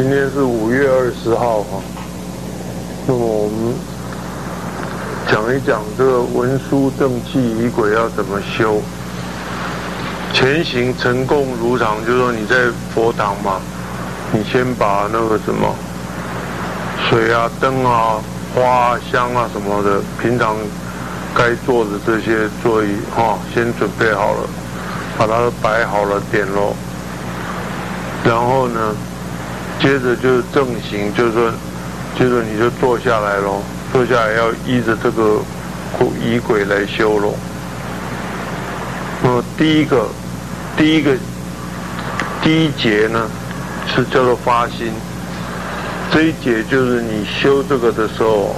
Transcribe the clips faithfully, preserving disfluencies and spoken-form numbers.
今天是五月二十号哈，那么我们讲一讲这个文殊正气仪轨要怎么修。前行成供如常，就是说你在佛堂嘛，你先把那个什么水啊、灯啊、花啊、香啊什么的，平常该做的这些座椅哈，先准备好了，把它摆好了，点喽。然后呢，接着就是正行，就是说，接着你就坐下来咯，坐下来要依着这个仪轨来修咯。那么第一个，第一个，第一节呢，是叫做发心。这一节就是你修这个的时候，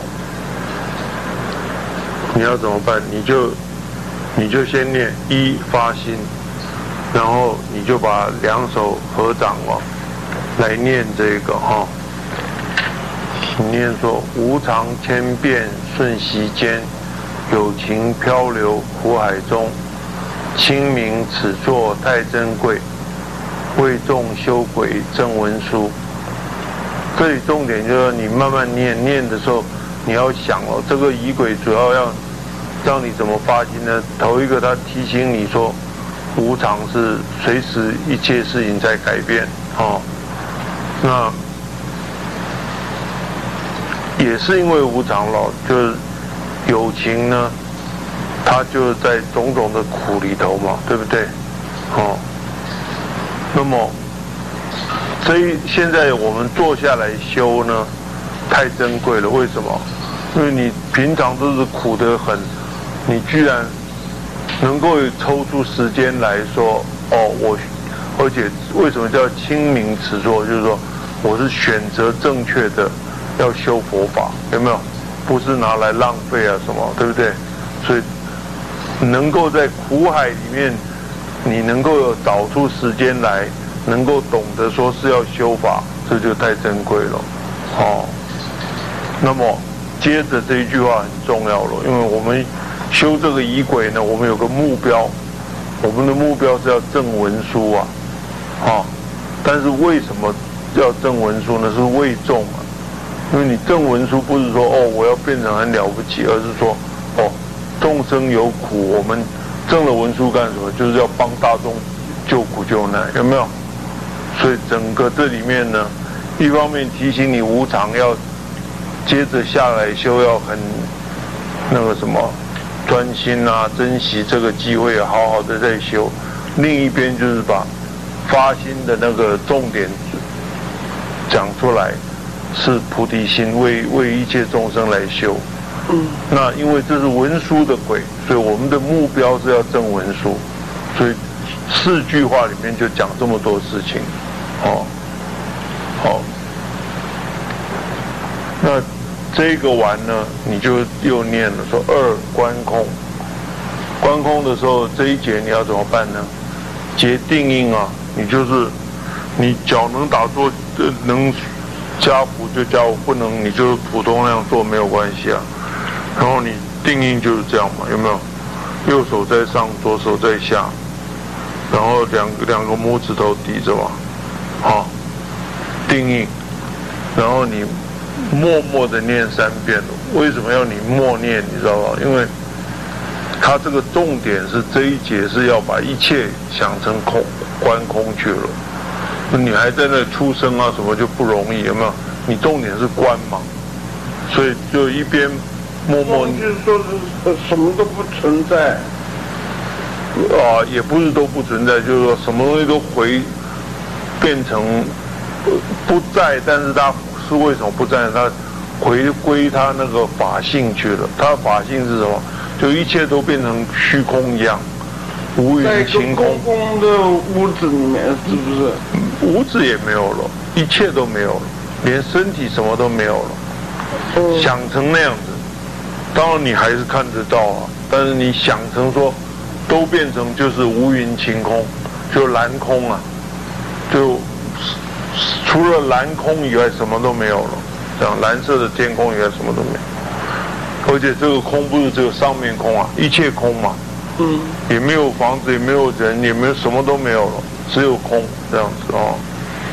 你要怎么办？你就，你就先念一发心。然后你就把两手合掌哦，来念这个哈、哦。你念说：无常千变瞬息间，有情漂流苦海中。清明此作太珍贵，为众修轨正文殊。这里重点就是你慢慢念，念的时候你要想哦，这个仪轨主要要让你怎么发心呢？头一个他提醒你说。无常是随时一切事情在改变，哦，那也是因为无常了，就是有情呢，它就是在种种的苦里头嘛，对不对？哦，那么这一现在我们坐下来修呢，太珍贵了，为什么？因为你平常都是苦得很，你居然能够抽出时间来说，哦，我，而且为什么叫清明此作？就是说，我是选择正确的，要修佛法，有没有？不是拿来浪费啊什么，对不对？所以能够在苦海里面，你能够有找出时间来，能够懂得说是要修法，这就太珍贵了，哦。那么接着这一句话很重要了，因为我们修这个仪轨呢，我们有个目标，我们的目标是要证文殊啊，啊，但是为什么要证文殊呢？是为众啊，因为你证文殊不是说哦我要变成很了不起，而是说哦众生有苦，我们证了文殊干什么？就是要帮大众救苦救难，有没有？所以整个这里面呢，一方面提醒你无常，要接着下来修，要很那个什么。专心啊，珍惜这个机会，好好的在修。另一边就是把发心的那个重点讲出来，是菩提心，为为一切众生来修。嗯，那因为这是文殊的轨，所以我们的目标是要证文殊，所以四句话里面就讲这么多事情。哦，好，那。这个完呢，你就又念了说二观空，观空的时候这一节你要怎么办呢？结定印啊，你就是你脚能打坐，能加伏就加伏，不能你就普通那样做没有关系啊。然后你定印就是这样嘛，有没有？右手在上，左手在下，然后两个两个拇指头抵着嘛，好，定印，然后你。默默的念三遍，为什么要你默念？你知道吧？因为它这个重点是这一节是要把一切想成空观空去了。你还在那出生啊什么就不容易，有没有？你重点是观嘛，所以就一边默默。 就是说是什么都不存在。 啊，也不是都不存在，就是说什么东西都回变成不在，但是它。是为什么不在？它回归它那个法性去了。它的法性是什么？就一切都变成虚空一样，无云晴空。 在空空的屋子里面，是不是？ 屋子也没有了，一切都没有了，连身体什么都没有了。嗯、想成那样子，当然你还是看得到啊，但是你想成说，都变成就是无云晴空，就蓝空啊，就。除了蓝空以外，什么都没有了。这样蓝色的天空以外，什么都没有。而且这个空不是只有上面空啊，一切空嘛。嗯。也没有房子，也没有人，也没有什么都没有了，只有空这样子哦。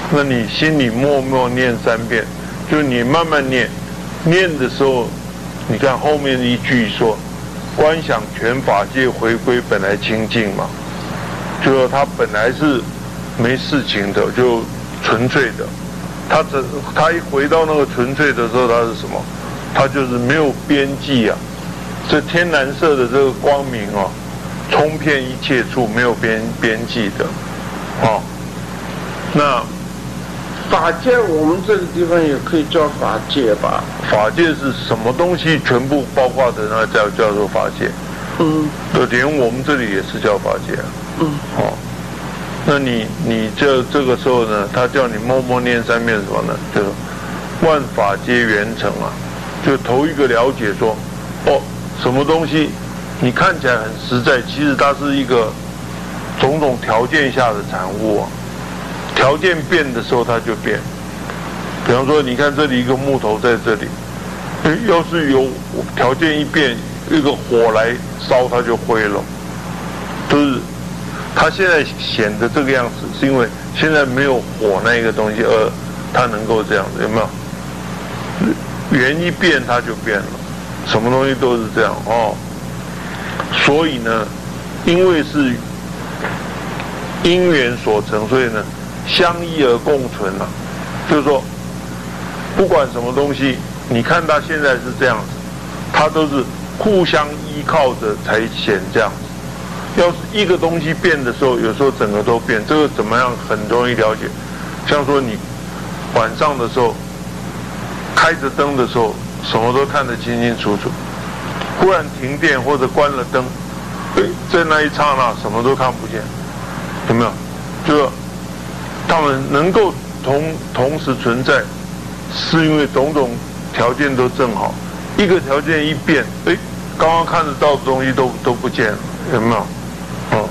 那你心里默默念三遍，就你慢慢念，念的时候，你看后面一句说，观想全法界回归本来清净嘛，就说它本来是没事情的，就纯粹的。它这它一回到那个纯粹的时候，它是什么？它就是没有边际啊！这天蓝色的这个光明啊，冲遍一切处，没有边边际的，哦。那法界，我们这个地方也可以叫法界吧？ 法界是什么东西全部包括的，那叫叫做法界。 嗯， 就连我们这里也是叫法界啊。 嗯， 哦。那你你这这个时候呢，他叫你默默念三遍什么呢？就是万法皆圆成啊，就头一个了解说，哦，什么东西你看起来很实在，其实它是一个种种条件下的产物啊。条件变的时候它就变。比方说，你看这里一个木头在这里，要是有条件一变，一个火来烧它就灰了，都是。它现在显得这个样子，是因为现在没有火那一个东西，而它能够这样子，有没有？缘一变它就变了，什么东西都是这样哦。所以呢，因为是因缘所成，所以呢，相依而共存了、啊。就是说，不管什么东西，你看它现在是这样子，它都是互相依靠着才显这样子。要是一个东西变的时候，有时候整个都变，这个怎么样很容易了解。像说你晚上的时候开着灯的时候，什么都看得清清楚楚，忽然停电或者关了灯，哎，在那一刹那什么都看不见，有没有？就他们能够同同时存在，是因为种种条件都正好，一个条件一变，哎，刚刚看得到的东西都都不见了，有没有？哦，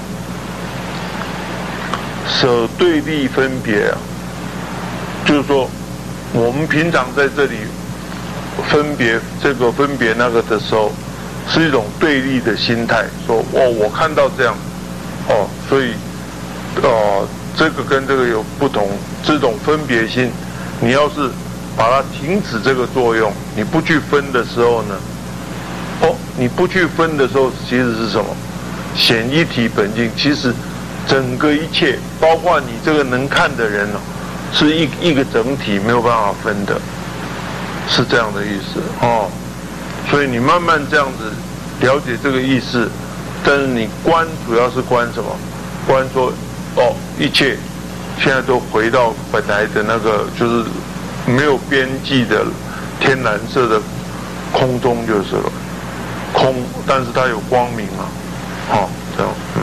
舍对立分别啊，就是说，我们平常在这里分别这个分别那个的时候，是一种对立的心态，说哦，我看到这样，哦，所以，哦，这个跟这个有不同，这种分别心，你要是把它停止这个作用，你不去分的时候呢，哦，你不去分的时候，其实是什么？显一体本净，其实整个一切，包括你这个能看的人哦，是一一个整体，没有办法分的，是这样的意思哦。所以你慢慢这样子了解这个意思，但是你观主要是观什么？观说哦，一切现在都回到本来的那个，就是没有边际的天蓝色的空中就是了，空，但是它有光明啊。好、哦，这样，嗯。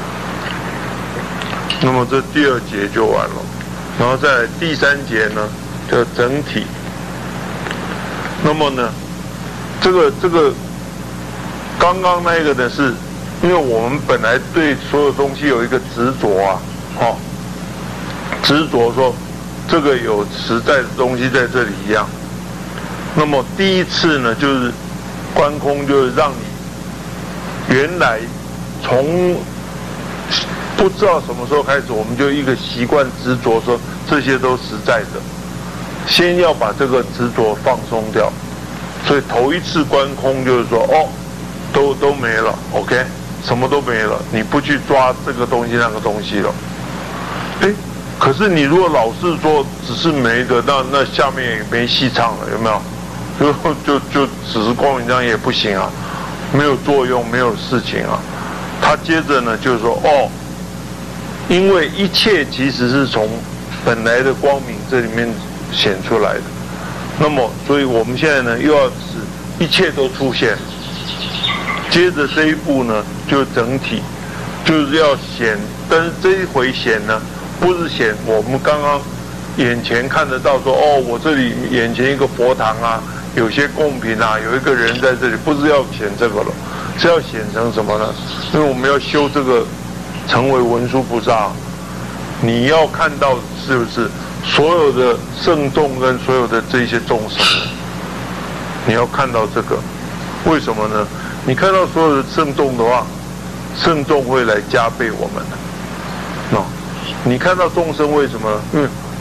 那么这第二节就完了，然后在第三节呢，叫整体。那么呢，这个这个刚刚那个呢，是因为我们本来对所有东西有一个执着啊，哦，执着说这个有实在的东西在这里一样。那么第一次呢，就是观空，就是让你原来。从不知道什么时候开始，我们就一个习惯执着说这些都实在的，先要把这个执着放松掉。所以头一次观空就是说，哦，都都没了 ，OK， 什么都没了，你不去抓这个东西那个东西了。哎，可是你如果老是说只是没的，那那下面也没戏唱了，有没有？就就就只是光明这样也不行啊，没有作用，没有事情啊。他接着呢，就是说，哦，因为一切其实是从本来的光明这里面显出来的，那么，所以我们现在呢，又要使一切都出现。接着这一步呢，就整体，就是要显，但是这一回显呢，不是显我们刚刚眼前看得到说，哦，我这里眼前一个佛堂啊，有些贡品啊，有一个人在这里，不是要显这个了。是要显成什么呢？因为我们要修这个，成为文殊菩萨，你要看到是不是所有的圣众跟所有的这些众生，你要看到这个，为什么呢？你看到所有的圣众的话，圣众会来加倍我们的。哦，你看到众生为什么？因为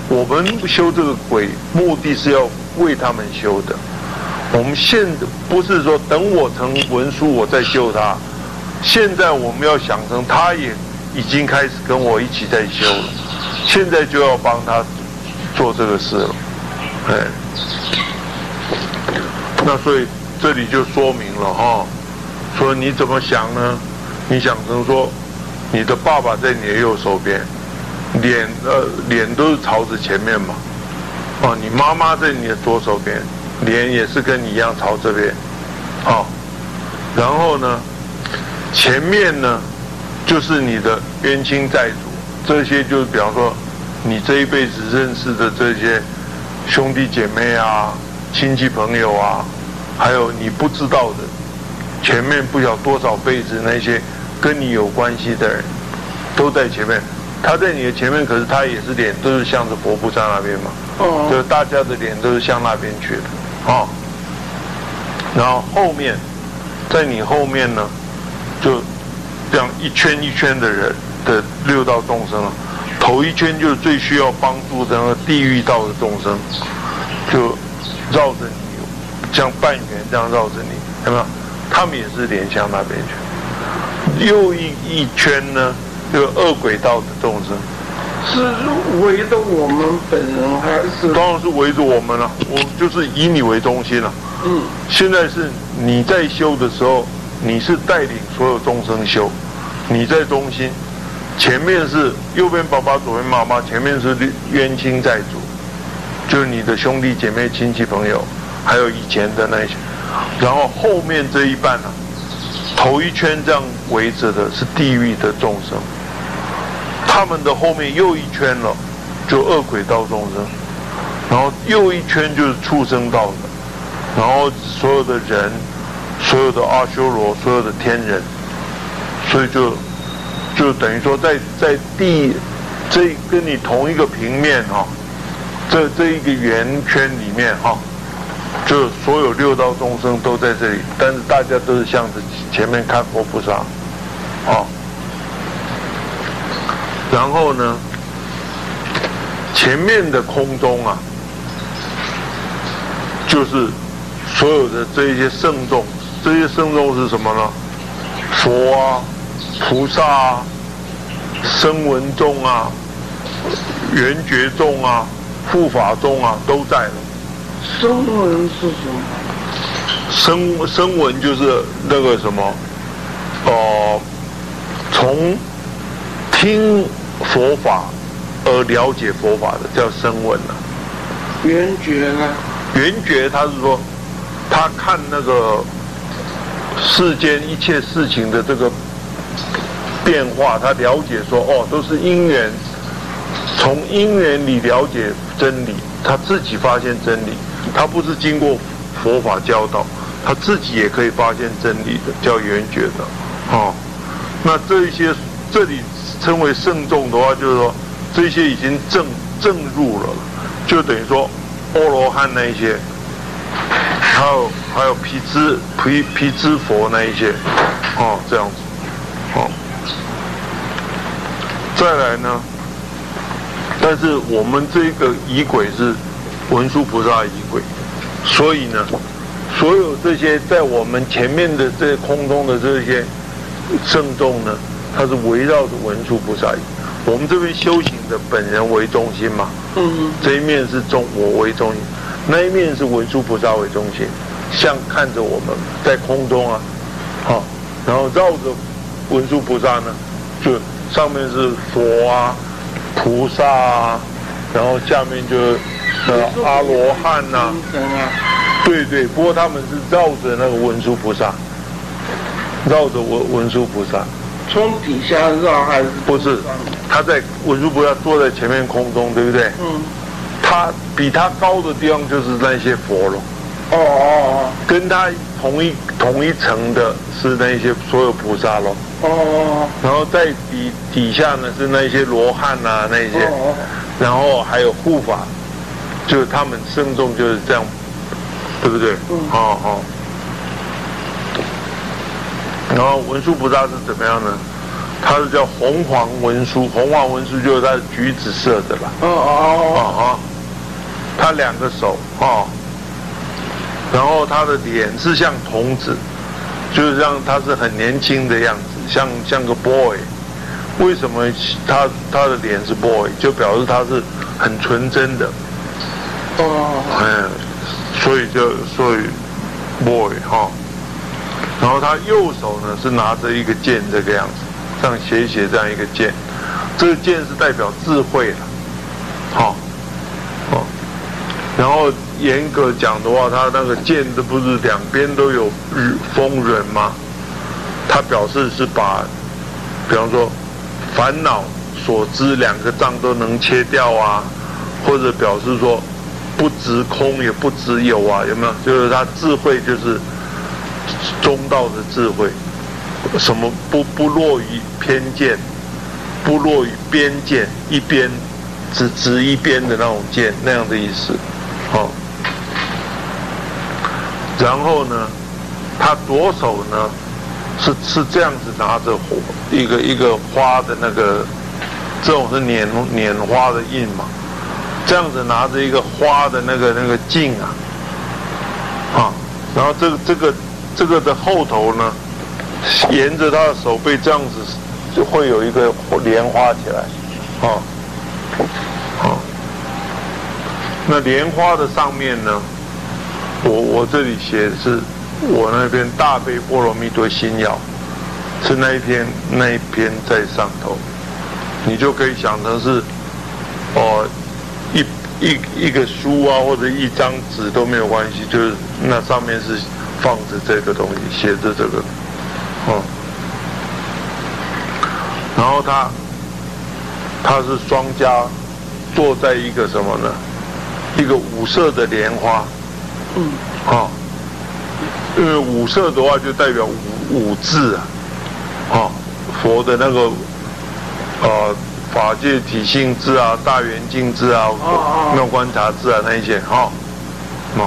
我们修这个鬼，目的是要为他们修的。我们现不是说等我成文殊我再修他，现在我们要想成他也已经开始跟我一起在修了，现在就要帮他做这个事了。哎，那所以这里就说明了哈，说你怎么想呢？你想成说，你的爸爸在你的右手边，脸呃脸都是朝着前面嘛，哦，你妈妈在你的左手边，脸也是跟你一样朝这边，哦，然后呢，前面呢就是你的冤亲债主，这些就是比方说你这一辈子认识的这些兄弟姐妹啊、亲戚朋友啊，还有你不知道的前面不晓多少辈子那些跟你有关系的人，都在前面。他在你的前面，可是他也是脸都是向着佛菩萨那边嘛，哦，就是大家的脸都是向那边去的，哦。然后后面，在你后面呢，就这样一圈一圈的人的六道众生啊，头一圈就是最需要帮助的那个地狱道的众生，就绕着你，像半圆这样绕着你，有没有？他们也是脸向那边去。又一一圈呢，就恶鬼道的众生， 是围着我们本人还是？ 当然是围着我们了、啊，我就是以你为中心了、啊。 嗯， 现在是你在修的时候，你是带领所有众生修，你在中心，前面是右边爸爸，左边妈妈，前面是冤亲债主，就是你的兄弟姐妹、亲戚朋友，还有以前的那些，然后后面这一半呢、啊，头一圈这样围着的是地狱的众生，他们的后面又一圈了，就恶鬼道众生，然后又一圈就是畜生道的。然后所有的人，所有的阿修罗，所有的天人，所以就就等于说在在地这跟你同一个平面哈、哦，这这一个圆圈里面哈、哦，就所有六道众生都在这里，但是大家都是向着前面看佛菩萨，哦，然后呢，前面的空中啊，就是。所有的这一些圣众，这些圣众是什么呢？佛啊、菩萨啊、声闻众啊、缘觉众啊、护法众啊，都在了。 声闻是什么？ 声声闻就是那个什么，呃，从听佛法而了解佛法的叫声闻啊。 缘觉呢？ 缘觉他是说。他看那个世间一切事情的这个变化，他了解说哦，都是因缘，从因缘里了解真理，他自己发现真理，他不是经过佛法教导，他自己也可以发现真理的，叫缘觉的，哦。那这一些这里称为圣众的话，就是说这些已经证证入了，就等于说阿罗汉那一些。还有还有毗支毗毗支佛那一些，哦，这样子，哦，再来呢，但是我们这个仪轨是文殊菩萨仪轨，所以呢，所有这些在我们前面的这些空中的这些圣众呢，它是围绕着文殊菩萨仪。我们这边修行的本人为中心嘛，嗯，这一面是中我为中心。那一面是文殊菩萨为中心，像看着我们在空中啊，好、哦，然后绕着文殊菩萨呢，就上面是佛啊、菩萨啊，然后下面就呃阿罗汉呐、啊，对对，不过他们是绕着那个文殊菩萨，绕着文文殊菩萨， 从底下绕还是？ 不是，他在文殊菩萨坐在前面空中，对不对？嗯。他比他高的地方就是那些佛了，哦哦哦，跟他同一同一层的是那些所有菩萨咯，哦哦，然后在底底下呢是那些罗汉啊那些，哦哦，然后还有护法，就是他们圣众就是这样，对不对？嗯，哦哦。然后文殊菩萨是怎么样呢？ 它是叫红黄文殊，红黄文殊就是它的橘子色的啦。 哦哦哦，他两个手哦，然后他的脸是像童子，就是像他是很年轻的样子，像像个 boy。为什么他他的脸是 boy， 就表示他是很纯真的。 哦。 哎，所以就所以 boy 哈、哦，然后他右手呢是拿着一个剑这个样子，这样斜斜这样一个剑，这个剑是代表智慧了，好、哦，哦，然后严格讲的话，他那个剑的不是两边都有锋刃吗？他表示是把，比方说烦恼所知两个障都能切掉啊，或者表示说不执空也不执有啊，有没有？就是他智慧就是中道的智慧，什么不不落于偏见，不落于边见，一边只执一边的那种见，那样的意思，哦。然后呢，他左手呢是是这样子拿着一个一个花的那个，这种是拈拈花的印嘛，这样子拿着一个花的那个那个茎啊，啊，然后这个这个这个的后头呢，沿着他的手背这样子就会有一个莲花起来，啊，啊，那莲花的上面呢，我我这里写的是我那边大悲波罗蜜多心要，是那一篇那一篇在上头，你就可以想成是，哦、呃，一一一个书啊或者一张纸都没有关系，就是那上面是放着这个东西，写着这个，哦、嗯，然后他他是双家坐在一个什么呢？一个五色的莲花，嗯，啊。因为五色的话就代表五五字啊，啊，佛的那个呃法界体性智啊、大圆镜智啊、妙观察智啊那一些哈，啊，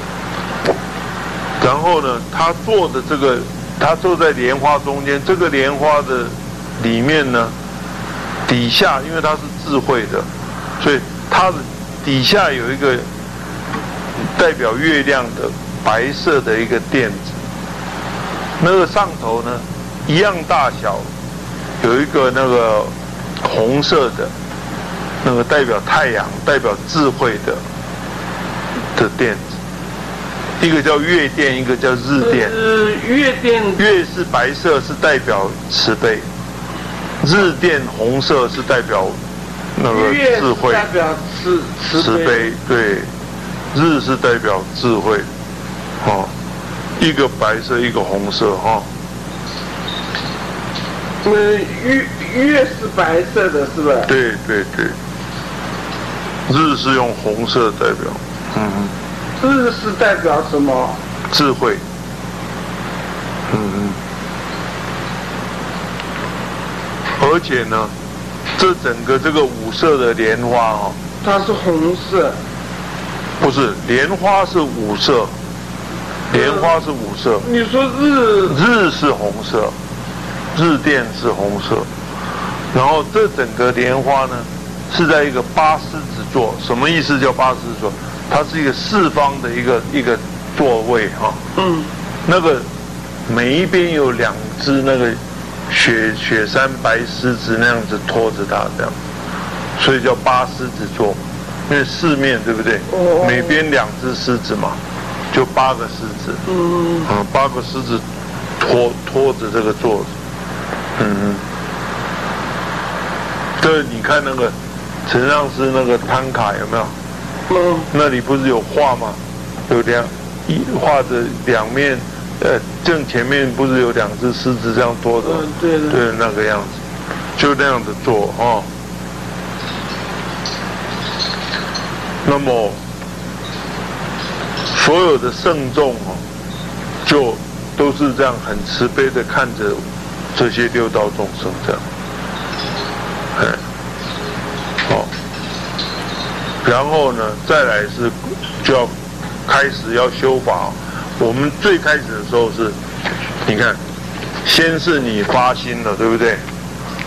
然后呢，他坐的这个，他坐在莲花中间，这个莲花的里面呢，底下因为它是智慧的，所以它的底下有一个代表月亮的白色的一个垫子，那个上头呢一样大小，有一个那个红色的，那个代表太阳、代表智慧的的垫子，一个叫月垫，一个叫日垫。 呃，月垫月是白色，是代表慈悲；日垫红色是代表那个智慧， 代表慈慈悲。对，日是代表智慧。哦，一个白色，一个红色，哈、哦。 呃，月月是白色的，是吧？ 对对对。日是用红色代表，嗯。 日是代表什么？ 智慧。嗯嗯。而且呢，这整个这个五色的莲花哦， 它是红色。 不是，莲花是五色。莲花是五色， 你说日日是红色，日垫是红色，然后这整个莲花呢是在一个八狮子座，什么意思叫八狮子座？它是一个四方的一个一个座位哈，嗯，那个每一边有两只那个雪雪山白狮子那样子拖着它这样，所以叫八狮子座，因为四面对不对？哦，每边两只狮子嘛。就八个狮子，嗯，啊，八个狮子拖拖着这个座子，嗯嗯，这你看那个陈上师那个摊卡有没有？嗯，那里不是有画吗？有两一画着两面，呃，正前面不是有两只狮子这样拖着？嗯，对的，对，那个样子，就那样子做哦。那么。所有的圣众哦，就都是这样很慈悲的看着这些六道众生这样，哎，好，然后呢，再来是就要开始要修法。我们最开始的时候是，你看，先是你发心了，对不对？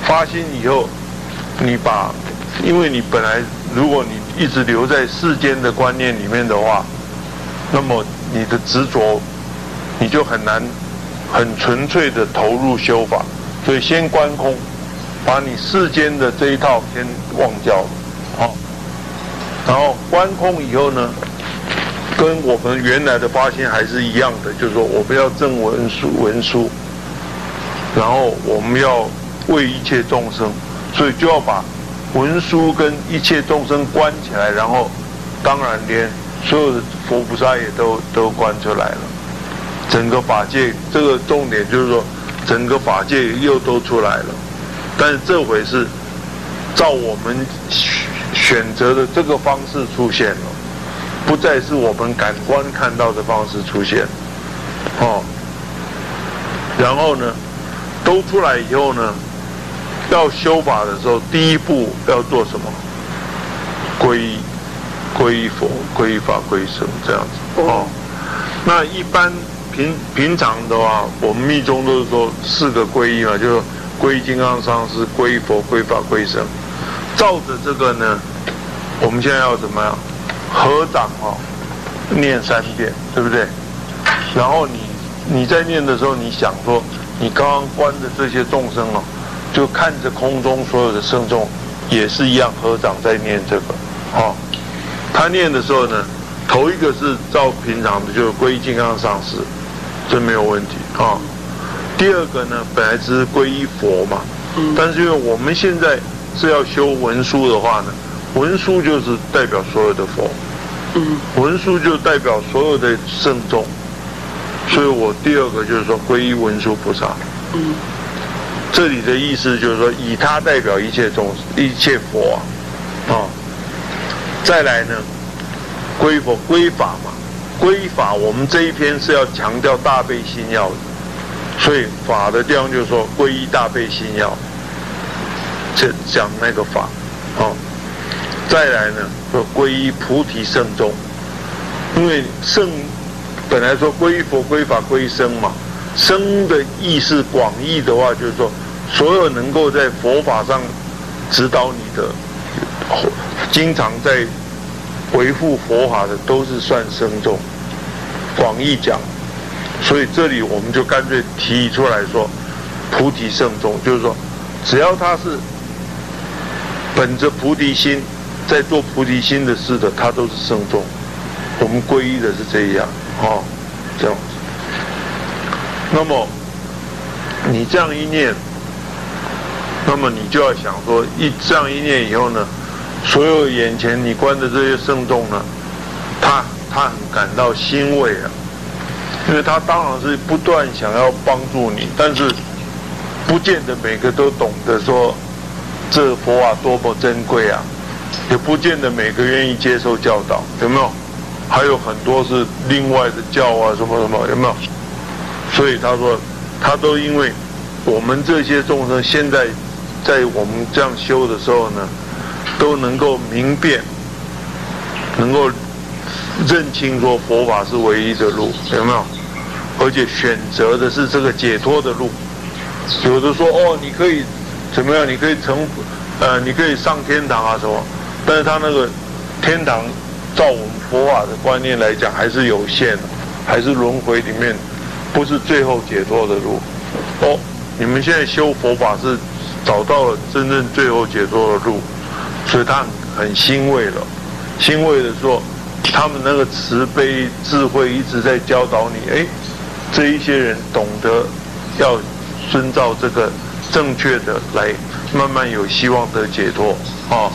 发心以后，你把，因为你本来如果你一直留在世间的观念里面的话，那么你的执着，你就很难很纯粹的投入修法。所以先观空，把你世间的这一套先忘掉了，好、哦，然后观空以后呢，跟我们原来的发心还是一样的，就是说我们要证文殊文殊，然后我们要为一切众生，所以就要把文殊跟一切众生观起来，然后当然连所有的佛菩萨也都都观出来了，整个法界这个重点就是说，整个法界又都出来了，但是这回是照我们选择的这个方式出现了，不再是我们感官看到的方式出现，哦，然后呢，都出来以后呢，要修法的时候，第一步要做什么？皈依，皈依佛，皈依法，皈依僧，这样子。哦，那一般平平常的话，我们密宗都是说四个皈依嘛，就是皈依金刚上师，皈依佛，皈依法，皈依僧。照着这个呢，我们现在要怎么样？合掌哦，念三遍，对不对？然后你你在念的时候，你想说，你刚刚观的这些众生哦，就看着空中所有的圣众，也是一样合掌在念这个，哦。他念的时候呢，头一个是照平常的，就是皈依金刚上师，这没有问题啊、哦。第二个呢，本来只是皈依佛嘛，但是因为我们现在是要修文殊的话呢，文殊就是代表所有的佛，文殊就代表所有的圣众，所以我第二个就是说皈依文殊菩萨。这里的意思就是说，以他代表一切众一切佛啊，啊、哦，再来呢，皈佛皈法嘛，皈法我们这一篇是要强调大悲心要的，所以法的地方就是说皈依大悲心要，这讲那个法，哦，再来呢，说皈依菩提圣众，因为圣本来说皈依佛、皈依法、皈依僧嘛，僧的意思广义的话，就是说所有能够在佛法上指导你的，经常在维护佛法的，都是算僧众。广义讲，所以这里我们就干脆提出来说，菩提圣众，就是说，只要他是本着菩提心，在做菩提心的事的，他都是圣众。我们皈依的是这样，哦，这样子。那么你这样一念，那么你就要想说，一这样一念以后呢，所有眼前你观的这些圣众呢，他他很感到欣慰啊，因为他当然是不断想要帮助你，但是不见得每个都懂得说这佛法多么珍贵啊，也不见得每个愿意接受教导，有没有？还有很多是另外的教啊，什么什么，有没有？所以他说，他都因为我们这些众生现在在我们这样修的时候呢，都能够明辨，能够认清说佛法是唯一的路，有没有？而且选择的是这个解脱的路。有的说哦，你可以怎么样？你可以成，呃，你可以上天堂啊什么？但是他那个天堂，照我们佛法的观念来讲，还是有限的，还是轮回里面不是最后解脱的路。哦，你们现在修佛法是找到了真正最后解脱的路，所以他很很欣慰了，欣慰的说，他们那个慈悲智慧一直在教导你，哎，这一些人懂得要遵照这个正确的来，慢慢有希望得解脱啊。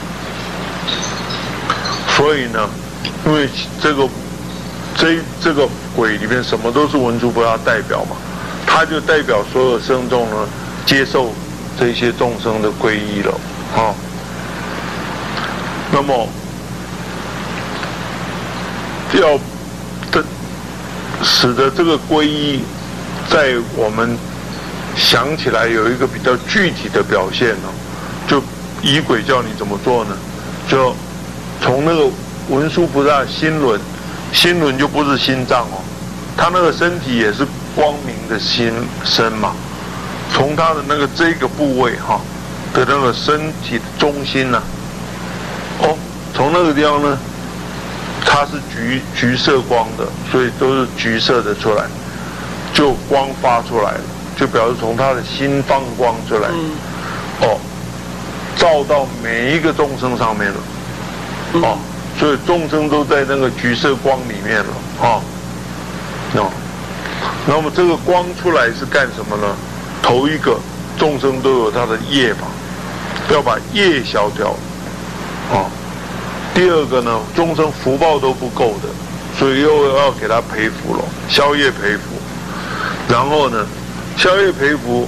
所以呢，因为这个这这个鬼里面什么都是文殊菩萨代表嘛，他就代表所有僧众呢接受这些众生的皈依了啊。那么要的使得这个皈依在我们想起来有一个比较具体的表现呢，就仪轨叫你怎么做呢？就从那个文殊菩萨心轮，心轮就不是心脏哦，他那个身体也是光明的心身嘛， 从他的那个这个部位哈的那个身体的中心呢、啊，哦，从那个地方呢，它是橘橘色光的，所以都是橘色的出来，就光发出来了，就表示从他的心放光出来， 嗯、 哦，照到每一个众生上面了， 嗯、 哦，所以众生都在那个橘色光里面了，哦，哦，那么这个光出来是干什么呢？头一个，众生都有他的业嘛，要把业消掉，哦。第二个呢，众生福报都不够的，所以又要给他培福了，消业培福。然后呢，消业培福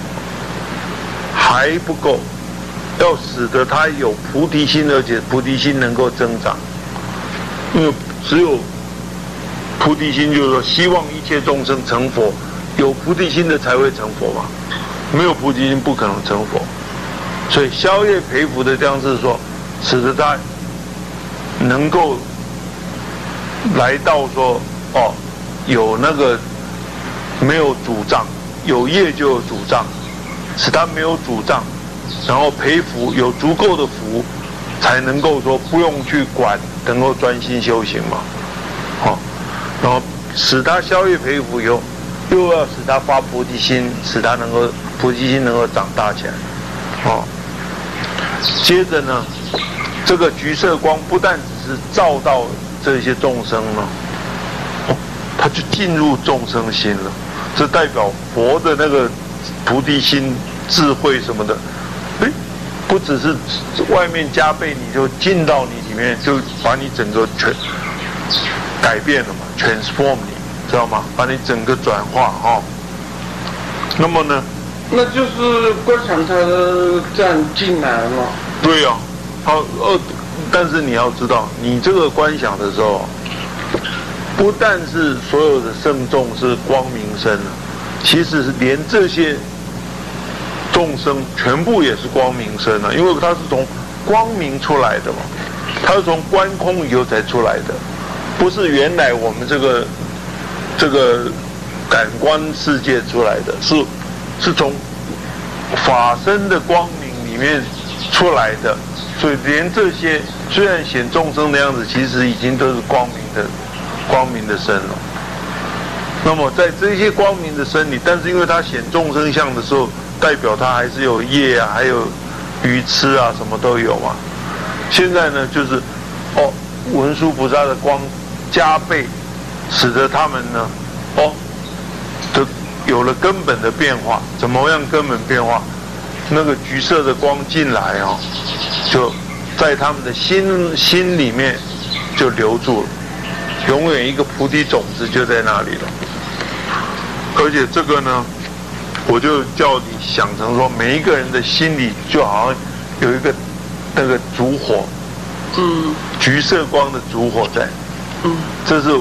还不够，要使得他有菩提心，而且菩提心能够增长。因为只有菩提心，就是说希望一切众生成佛。有菩提心的才会成佛嘛，没有菩提心不可能成佛。所以消业培福的这样是说，使得他能够来到说哦，有那个没有主障，有业就有主障，使他没有主障，然后培福有足够的福，才能够说不用去管，能够专心修行嘛。好、哦，然后使他消业培福以后。又要使他发菩提心，使他能够菩提心能够长大起来，哦。接着呢，这个橘色光不但只是照到这些众生呢，哦，它就进入众生心了。这代表佛的那个菩提心、智慧什么的，哎，不只是外面加倍，你就进到你里面，就把你整个全改变了嘛 ，transform 你。知道吗？把你整个转化哈、哦。那么呢？ 那就是观想他这样进来了。 对呀、啊，好呃，但是你要知道，你这个观想的时候，不但是所有的圣众是光明身，其实是连这些众生全部也是光明身啊，因为它是从光明出来的嘛，它是从观空以后才出来的，不是原来我们这个。这个感官世界出来的是，是从法身的光明里面出来的，所以连这些虽然显众生的样子，其实已经都是光明的、光明的身了。那么在这些光明的身里，但是因为它显众生相的时候，代表它还是有业啊，还有愚痴啊，什么都有嘛。现在呢，就是哦，文殊菩萨的光加倍。使得他们呢，哦，都有了根本的变化。怎么样根本变化？那个橘色的光进来啊、哦，就在他们的心心里面就留住了，永远一个菩提种子就在那里了。而且这个呢，我就叫你想成说，每一个人的心里就好像有一个那个烛火， 嗯， 橘色光的烛火在， 嗯， 这是。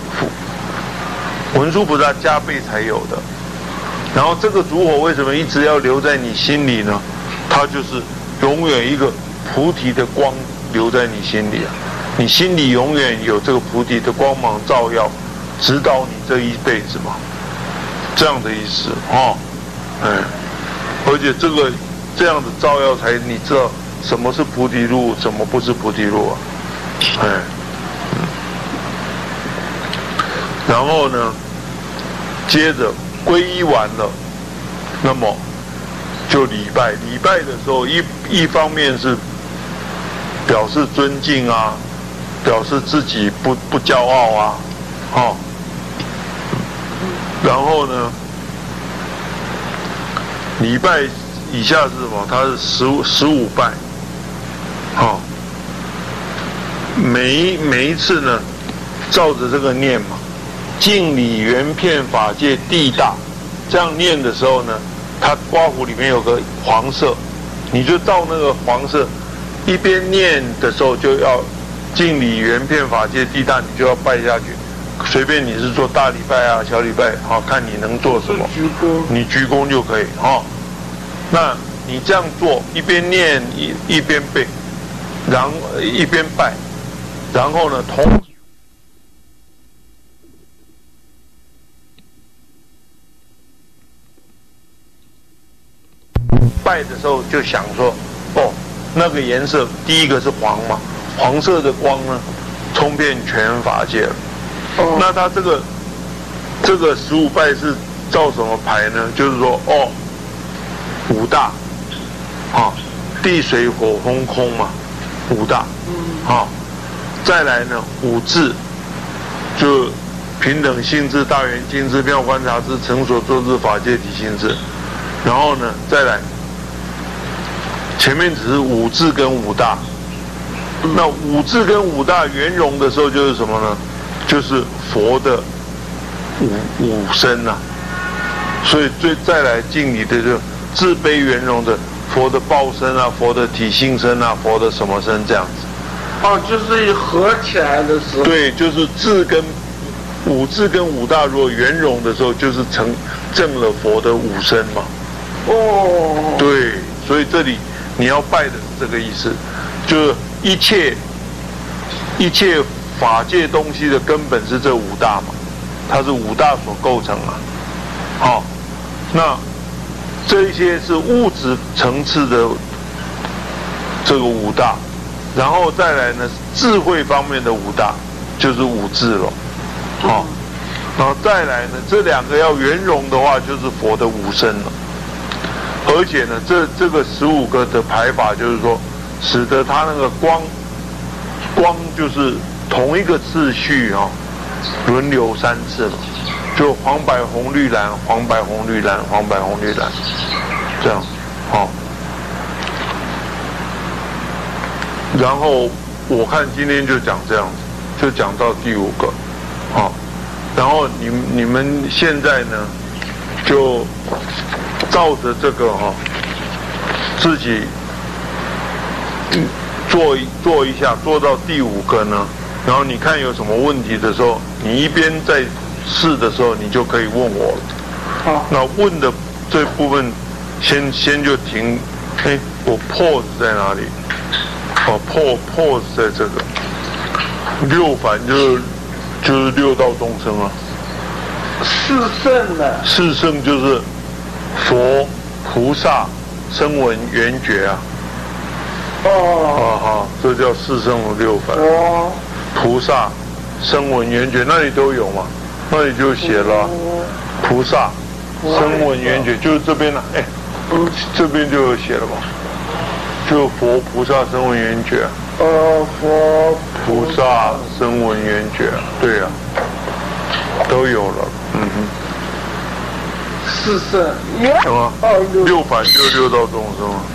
文殊菩萨加倍才有的，然后这个烛火为什么一直要留在你心里呢？它就是永远一个菩提的光留在你心里啊，你心里永远有这个菩提的光芒照耀，指导你这一辈子嘛，这样的意思哦，哎，而且这个这样的照耀才你知道什么是菩提路，什么不是菩提路啊，哎。然后呢，接着皈依完了，那么就礼拜。礼拜的时候，一一方面是表示尊敬啊，表示自己不不骄傲啊，哦。然后呢，礼拜以下是什么？它是十五十五拜，哦。每一每一次呢，照着这个念嘛。净理圆遍法界地大，这样念的时候呢，它刮胡里面有个黄色，你就照那个黄色，一边念的时候就要净理圆遍法界地大，你就要拜下去。随便你是做大礼拜啊、小礼拜，好看你能做什么， 鞠躬， 你鞠躬就可以哈、哦。那你这样做，一边念一一边背，然后一边拜，然后呢同。 拜的时候就想说，哦，那个颜色第一个是黄嘛，黄色的光呢，冲遍全法界了。哦、那他这个这个十五拜是照什么排呢？就是说，哦，五大，啊，地水火风空嘛，五大，啊，再来呢五智，就平等性智、大圆镜智、妙观察智、成所作智、法界体性智，然后呢再来，前面只是五智跟五大，那五智跟五大圆融的时候就是什么呢？就是佛的五五身啊，所以最再来敬礼的就自悲圆融的佛的报身啊，佛的体性身啊，佛的什么身这样子。 哦，就是合起来的时候。 对，就是智跟五智跟五大如果圆融的时候，就是成正了佛的五身嘛。哦。对，所以这里你要拜的是这个意思，就是一切一切法界东西的根本是这五大嘛，它是五大所构成啊。好、哦，那这一些是物质层次的这个五大。然后再来呢，智慧方面的五大就是五智了，好、哦，然后再来呢，这两个要圆融的话，就是佛的五身了。而且呢，这这个十五个的排法，就是说，使得它那个光光就是同一个次序啊、哦，轮流三次了，就黄白红绿蓝，黄白红绿蓝，黄白红绿蓝，这样，好、哦。然后我看今天就讲这样子，就讲到第五个，好、哦，然后你你们现在呢，就照着这个哈、哦，自己做做一下，做到第五个呢，然后你看有什么问题的时候，你一边在试的时候，你就可以问我了。好，那问的这部分先先就停，哎，我 pause 在哪里？哦，破破是在这个六凡就是就是六道众生啊， 四圣呢？ 四圣就是佛、菩萨、声闻、缘觉啊。哦。啊哈，这叫四圣的六凡。哦。菩萨、声闻、缘觉，那里都有嘛？那里就写了、啊、菩萨、声闻、缘觉，就是这边了、啊。哎，这边就有写了嘛。就佛菩萨声闻缘觉， 呃，佛菩萨声闻缘觉，对啊，都有了，嗯哼。 四圣， 什么？六凡就是六道众生。